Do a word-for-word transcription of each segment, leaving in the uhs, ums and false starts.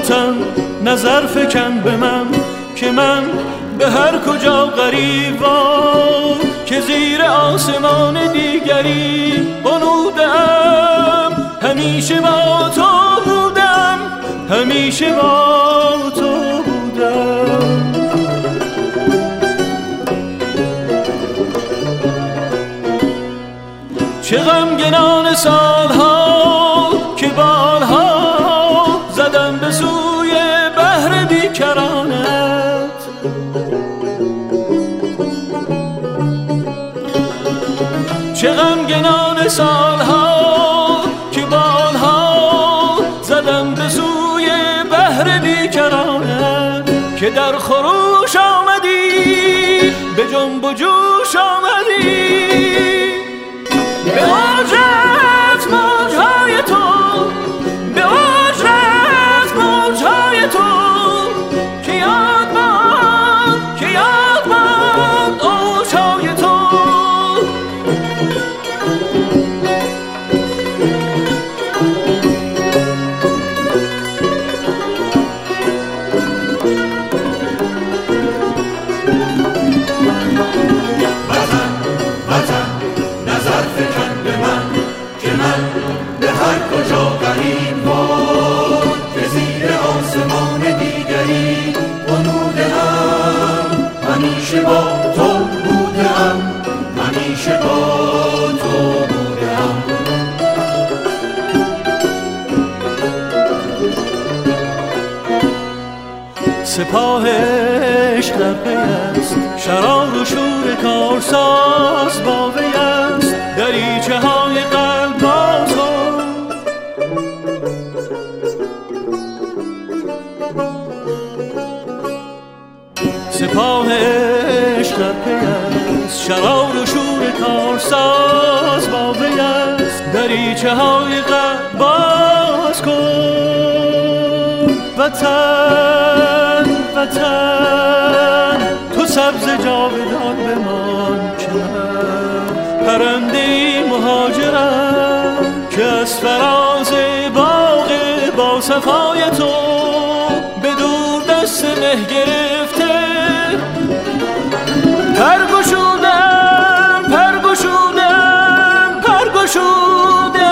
وطن نظر فکن به من که من به هر کجا غریبم که زیر آسمان دیگری بنودم همیشه با تو بودم همیشه با تو بودم چه غمگنان سالها که بارها زدم به سوی بحر بیکرانت چه غمگنان سالها که بارها زدم به سوی بحر بیکرانت که در خروش آمدی به جنب و جوش آمدی به وجهت موجهای تو به وجهت موجهای تو که یاد باد که یاد باد اوجهای تو همیشه با تو بودم همیشه با تو بودم سپاه عشق در پی است شرار و شور کارساز با وی است دریچه های قلب باز کن سپاه عشق در پی است شرار و شور کارساز با وی است دریچه های قلب باز کن وطن وطن تو سبز جاودان بمان که من پرنده مهاجرم که از فراز باغ با صفای تو به دور دست مه گرفته پر گشودم پر گشودم پر گشودم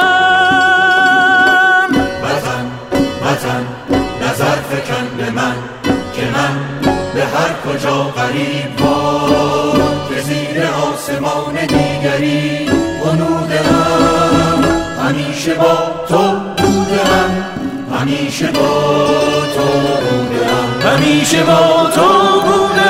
وطن وطن نظر فکن به من که من به هر کجا غریب باد که زیر آسمان دیگری بنودم همیشه با تو بودم همیشه با تو بودم همیشه با تو بودم